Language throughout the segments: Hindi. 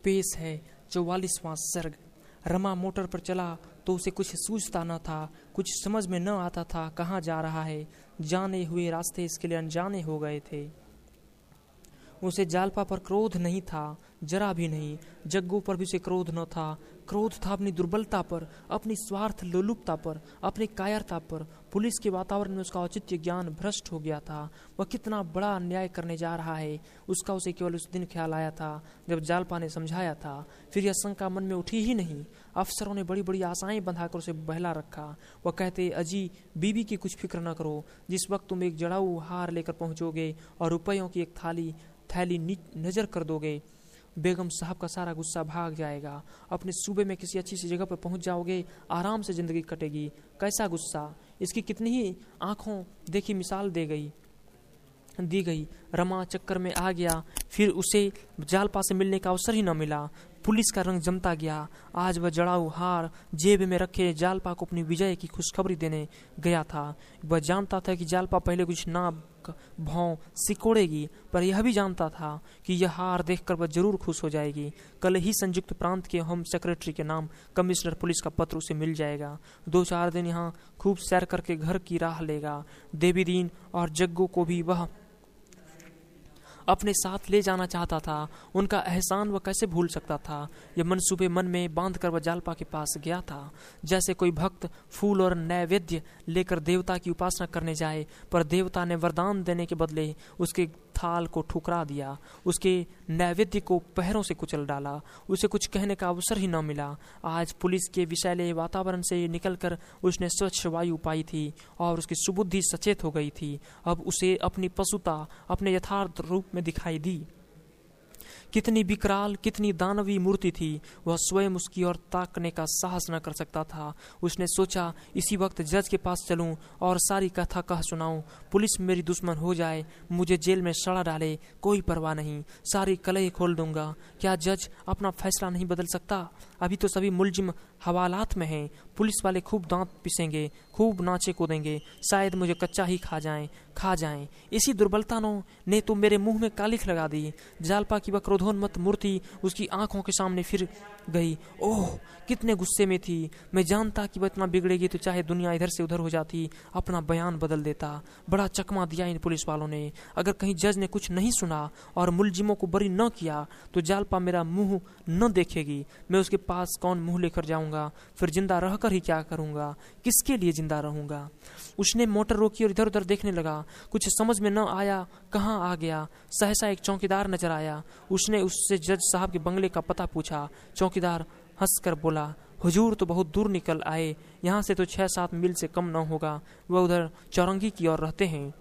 पेश है 44वां सर्ग। रमा मोटर पर चला तो उसे कुछ सूझता न था, कुछ समझ में न आता था कहाँ जा रहा है। जाने हुए रास्ते इसके लिए अनजाने हो गए थे। उसे जालपा पर क्रोध नहीं था, जरा भी नहीं। जग्गू पर भी उसे क्रोध न था। क्रोध था अपनी दुर्बलता पर, अपनी स्वार्थ लोलुपता पर, अपनी कायरता पर। पुलिस के वातावरण में उसका औचित्य ज्ञान भ्रष्ट हो गया था। वह कितना बड़ा अन्याय करने जा रहा है, उसका उसे केवल उस दिन ख्याल आया था जब जालपा ने समझाया था। फिर यह शंका मन में उठी ही नहीं। अफसरों ने बड़ी बड़ी आशाएं बंधाकर उसे बहला रखा। वह कहते, अजी बीबी की कुछ फिक्र न करो, जिस वक्त तुम एक जड़ाऊ हार लेकर पहुंचोगे और रुपयों की एक थैली नजर कर दोगे, बेगम साहब का सारा गुस्सा भाग जाएगा। अपने सूबे में किसी अच्छी सी जगह पर पहुंच जाओगे, आराम से जिंदगी कटेगी। कैसा गुस्सा, इसकी कितनी ही आंखों देखी मिसाल दी गई। रमा चक्कर में आ गया। फिर उसे जालपा से मिलने का अवसर ही न मिला। पुलिस का रंग जमता गया। आज वह जड़ाऊ हार जेब में रखे जालपा को अपनी विजय की खुशखबरी देने गया था। वह जानता था कि जालपा पहले कुछ ना भौं सिकोड़ेगी, पर यह भी जानता था कि यह हार देखकर वह जरूर खुश हो जाएगी। कल ही संयुक्त प्रांत के होम सेक्रेटरी के नाम कमिश्नर पुलिस का पत्र उसे मिल जाएगा। 2-4 दिन यहाँ खूब सैर करके घर की राह लेगा। देवी दीन और जग्गू को भी वह अपने साथ ले जाना चाहता था। उनका एहसान वह कैसे भूल सकता था। यह मनसूबे मन में बांधकर वह जालपा के पास गया था, जैसे कोई भक्त फूल और नैवेद्य लेकर देवता की उपासना करने जाए, पर देवता ने वरदान देने के बदले उसके थाल को ठुकरा दिया, उसके नैवेद्य को पैरों से कुचल डाला। उसे कुछ कहने का अवसर ही न मिला। आज पुलिस के विषैले वातावरण से निकलकर उसने स्वच्छ वायु पाई थी और उसकी सुबुद्धि सचेत हो गई थी। अब उसे अपनी पशुता अपने यथार्थ रूप में दिखाई दी। कितनी विकराल, कितनी दानवी मूर्ति थी। वह स्वयं उसकी ओर ताकने का साहस न कर सकता था। उसने सोचा, इसी वक्त जज के पास चलूं और सारी कथा कह सुनाऊं। पुलिस मेरी दुश्मन हो जाए, मुझे जेल में सड़ा डाले, कोई परवाह नहीं, सारी कलह खोल दूंगा। क्या जज अपना फैसला नहीं बदल सकता? अभी तो सभी मुलजिम हवालात में हैं। पुलिस वाले खूब दांत पिसेंगे, खूब नाचे कूदेंगे, शायद मुझे कच्चा ही खा जाएं। इसी दुर्बलता ने तो मेरे मुंह में कालिख लगा दी। जालपा की वह क्रोधोन्मत्त मूर्ति उसकी आंखों के सामने फिर गई। ओह, कितने गुस्से में थी। मैं जानता कि वह इतना बिगड़ेगी तो चाहे दुनिया इधर से उधर हो जाती, अपना बयान बदल देता। बड़ा चकमा दिया इन पुलिस वालों ने। अगर कहीं जज ने कुछ नहीं सुना और मुलजिमों को बरी न किया तो जालपा मेरा मुंह न देखेगी। मैं उसके पास कौन मुंह लेकर जाऊंगा? फिर जिंदा रहकर ही क्या करूंगा? किसके लिए जिंदा रहूंगा? उसने मोटर रोकी और इधर उधर देखने लगा। कुछ समझ में न आया कहाँ आ गया। सहसा एक चौकीदार नजर आया। उसने उससे जज साहब के बंगले का पता पूछा। चौकीदार हंसकर बोला, हुजूर तो बहुत दूर निकल आए, यहाँ से तो 6-7 मील से कम न होगा। वह उधर चौरंगी की ओर रहते हैं।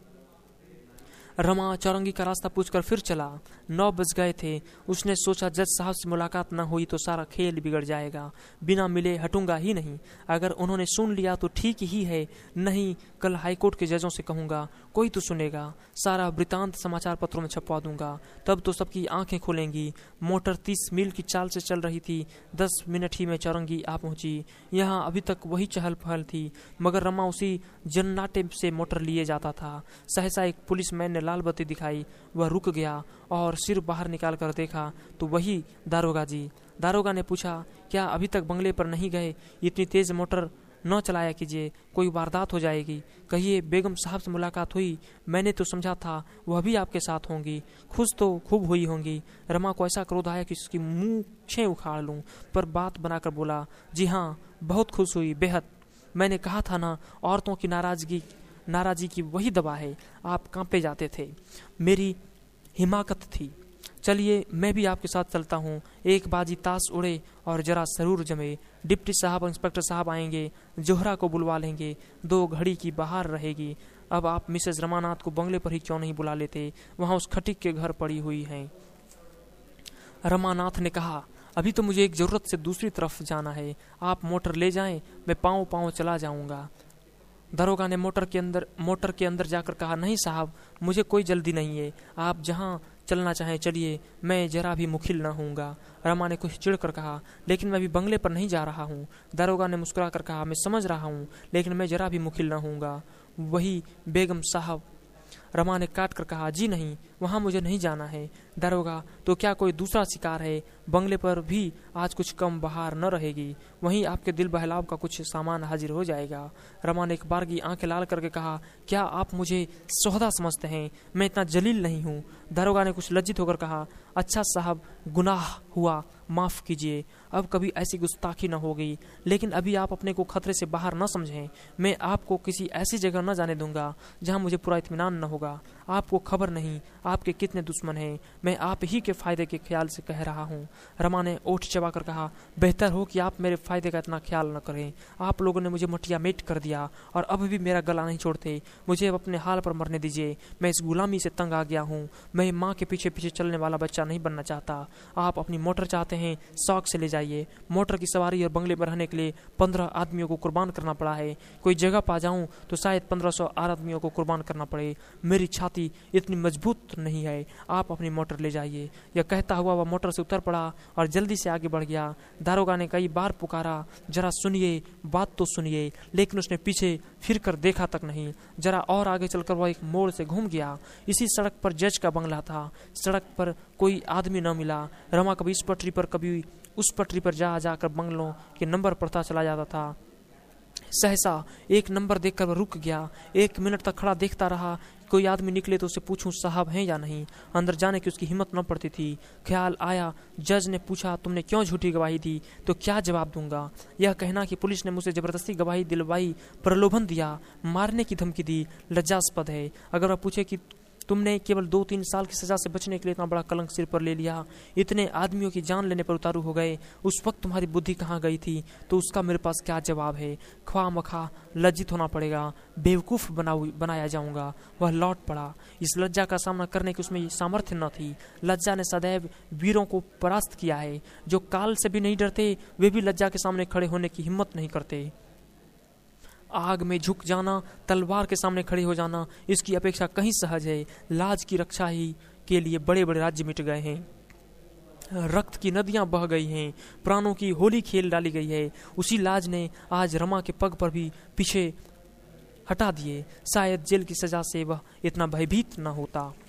रमा चौरंगी का रास्ता पूछकर फिर चला। 9 बज गए थे। उसने सोचा, जज साहब से मुलाकात न हुई तो सारा खेल बिगड़ जाएगा। बिना मिले हटूंगा ही नहीं। अगर उन्होंने सुन लिया तो ठीक ही है, नहीं कल हाईकोर्ट के जजों से कहूंगा, कोई तो सुनेगा। सारा वृतांत समाचार पत्रों में छपवा दूंगा, तब तो सबकी आंखें खुलेंगी। मोटर 30 मील की चाल से चल रही थी। 10 मिनट ही में चौरंगी आ पहुंची। यहाँ अभी तक वही चहल पहल थी, मगर रमा उसी जन्नाटे से मोटर लिए जाता था। सहसा एक पुलिसमैन ने लाल बत्ती दिखाई। वह रुक गया और सिर बाहर निकाल कर देखा तो वही दारोगा जी। दारोगा ने पूछा, क्या अभी तक बंगले पर नहीं गए? इतनी तेज मोटर न चलाया कीजिए, कोई वारदात हो जाएगी। कहिए, बेगम साहब से मुलाकात हुई? मैंने तो समझा था वह भी आपके साथ होंगी। खुश तो खूब हुई होंगी। रमा को ऐसा क्रोध आया कि उसकी मूंछें उखाड़ लूं, पर बात बनाकर बोला, जी हाँ, बहुत खुश हुई, बेहद। मैंने कहा था ना, औरतों की नाराजी की वही दवा है। आप कांपे जाते थे, मेरी हिमाकत थी। चलिए, मैं भी आपके साथ चलता हूँ। एक बाजी ताश उड़े और जरा सरूर जमे। डिप्टी साहब, इंस्पेक्टर साहब आएंगे, जोहरा को बुलवा लेंगे, 2 घड़ी की बाहर रहेगी। अब आप मिसेज रमानाथ को बंगले पर ही क्यों नहीं बुला लेते? वहाँ उस खटिक के घर पड़ी हुई हैं। रमानाथ ने कहा, अभी तो मुझे एक जरूरत से दूसरी तरफ जाना है। आप मोटर ले जाएं, मैं पाँव चला जाऊंगा। दरोगा ने मोटर के अंदर जाकर कहा, नहीं साहब, मुझे कोई जल्दी नहीं है। आप जहां चलना चाहें चलिए, मैं जरा भी मुखिल न होऊंगा। रमा ने कुछ चिढ़कर कहा, लेकिन मैं अभी बंगले पर नहीं जा रहा हूँ। दरोगा ने मुस्कुराकर कहा, मैं समझ रहा हूँ, लेकिन मैं जरा भी मुखिल न होऊंगा। वही बेगम साहब। रमा ने काट कर कहा, जी नहीं, वहाँ मुझे नहीं जाना है। दरोगा, तो क्या कोई दूसरा शिकार है? बंगले पर भी आज कुछ कम बहार न रहेगी। वहीं आपके दिल बहलाव का कुछ सामान हाजिर हो जाएगा। रमा ने एक बार की आंखें लाल करके कहा, क्या आप मुझे सौदा समझते हैं? मैं इतना जलील नहीं हूँ। दरोगा ने कुछ लज्जित होकर कहा, अच्छा साहब, गुनाह हुआ, माफ कीजिए, अब कभी ऐसी गुस्ताखी न होगी। लेकिन अभी आप अपने को खतरे से बाहर न समझें। मैं आपको किसी ऐसी जगह न जाने दूंगा जहां मुझे पूरा इत्मीनान न होगा। आपको खबर नहीं आपके कितने दुश्मन हैं। मैं आप ही के फायदे के ख्याल से कह रहा हूँ। रमा ने ओठ चबाकर कहा, बेहतर हो कि आप मेरे फायदे का इतना ख्याल न करें। आप लोगों ने मुझे मटिया मेट कर दिया और अब भी मेरा गला नहीं छोड़ते। मुझे अब अपने हाल पर मरने दीजिए। मैं इस गुलामी से तंग आ गया हूँ। मैं माँ के पीछे पीछे चलने वाला बच्चा नहीं बनना चाहता। आप अपनी मोटर चाहते हैं, शौक से ले जाइए। मोटर की सवारी और बंगले में रहने के लिए 15 आदमियों को कुर्बान करना पड़ा है। कोई जगह पा जाऊं तो शायद 1500 आदमियों को कुर्बान करना पड़े। मेरी छाती इतनी मजबूत नहीं है। आप अपनी मोटर ले जाइए। यह कहता हुआ वह मोटर से उतर पड़ा और जल्दी से आगे बढ़ गया। दारोगा ने कई बार पुकारा, जरा सुनिए, बात तो सुनिए, लेकिन उसने पीछे फिर कर देखा तक नहीं। जरा और आगे चलकर वह एक मोड़ से घूम गया। इसी सड़क पर जज का बंगला था। सड़क पर कोई आदमी न मिला। रमा कभी इस पटरी पर कभी उस पटरी पर जाकर बंगलों के नंबर पढ़ता चला जाता था। सहसा एक नंबर देखकर वह रुक गया। 1 मिनट तक खड़ा देखता रहा। कोई आदमी निकले तो उसे पूछूं साहब हैं या नहीं। अंदर जाने की उसकी हिम्मत न पड़ती थी। ख्याल आया, जज ने पूछा, तुमने क्यों झूठी गवाही दी? तो क्या जवाब दूंगा? यह कहना कि पुलिस ने मुझसे जबरदस्ती गवाही दिलवाई, प्रलोभन दिया, मारने की धमकी दी, लज्जास्पद है। अगर वह पूछे कि तुमने केवल 2-3 साल की सजा से बचने के लिए इतना बड़ा कलंक सिर पर ले लिया, इतने आदमियों की जान लेने पर उतारू हो गए, उस वक्त तुम्हारी बुद्धि कहाँ गई थी? तो उसका मेरे पास क्या जवाब है? ख्वाह मखा लज्जित होना पड़ेगा, बेवकूफ़ बनाया जाऊंगा। वह लौट पड़ा। इस लज्जा का सामना करने की उसमें सामर्थ्य न थी। लज्जा ने सदैव वीरों को परास्त किया है। जो काल से भी नहीं डरते, वे भी लज्जा के सामने खड़े होने की हिम्मत नहीं करते। आग में झुक जाना, तलवार के सामने खड़े हो जाना, इसकी अपेक्षा कहीं सहज है। लाज की रक्षा ही के लिए बड़े बड़े राज्य मिट गए हैं। रक्त की नदियां बह गई हैं। प्राणों की होली खेल डाली गई है। उसी लाज ने आज रमा के पग पर भी पीछे हटा दिए। शायद जेल की सजा से वह इतना भयभीत न होता।